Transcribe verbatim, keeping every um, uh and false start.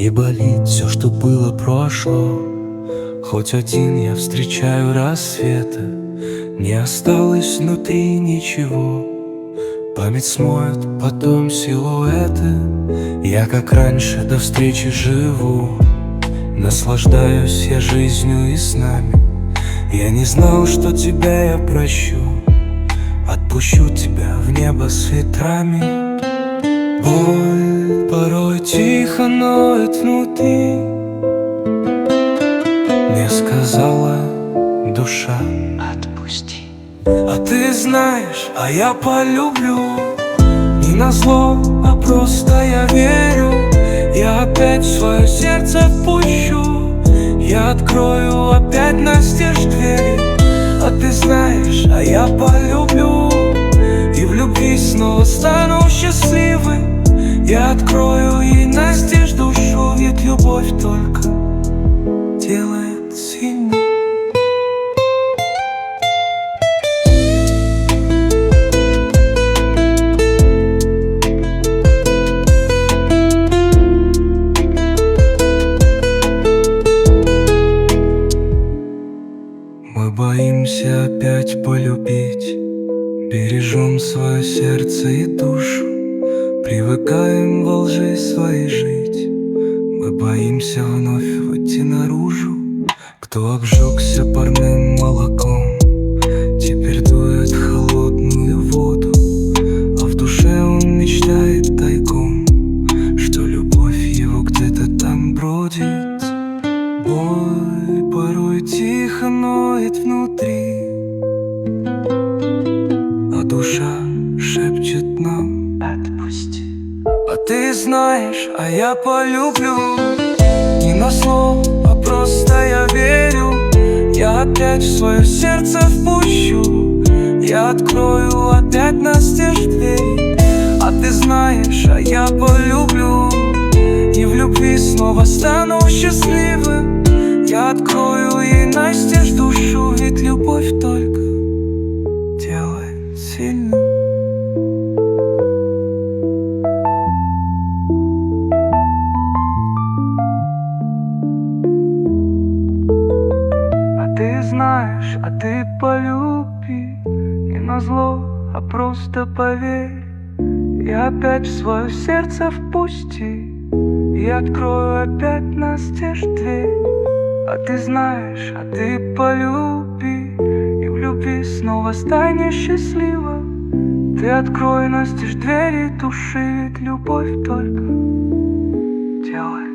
И болит все, что было, прошло. Хоть один я встречаю рассветы, не осталось внутри ничего. Память смоет потом силуэты. Я как раньше до встречи живу. Наслаждаюсь я жизнью и снами. Я не знал, что тебя я прощу. Отпущу тебя в небо с ветрами. Боль порой тихо ноет внутри. Мне сказала душа: отпусти. А ты знаешь, а я полюблю. Не назло, а просто я верю. Я опять в свое сердце впущу. Я открою опять настежь двери. А ты знаешь, а я полюблю. И в любви снова стану счастливым. Я открою ей настежь душу, ведь любовь только делает сильным. Мы боимся опять полюбить, бережем свое сердце и душу. Привыкаем во лжи своей жить. Мы боимся вновь выйти наружу. Кто обжегся парным молоком, теперь дует холодную воду. А в душе он мечтает тайком, что любовь его где-то там бродит. Боль порой тихо ноет внутри, а душа шепчет нам: отпусти. А ты знаешь, а я полюблю. Не на слово, а просто я верю. Я опять в свое сердце впущу. Я открою опять настежь двери. А ты знаешь, а я полюблю. И в любви снова стану счастливым. Я открою ей настежь душу, ведь любовь только делает сильным. Ты знаешь, а ты полюби. Не назло, а просто поверь. Я опять в свое сердце впусти. И открою опять настежь дверь. А ты знаешь, а ты полюби. И в любви снова станешь счастлива. Ты открой настежь двери души, ведь любовь только делает